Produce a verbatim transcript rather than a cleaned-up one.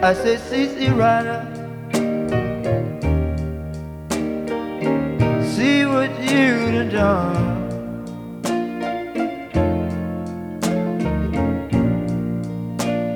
I said, Cece Rider, see what you done done.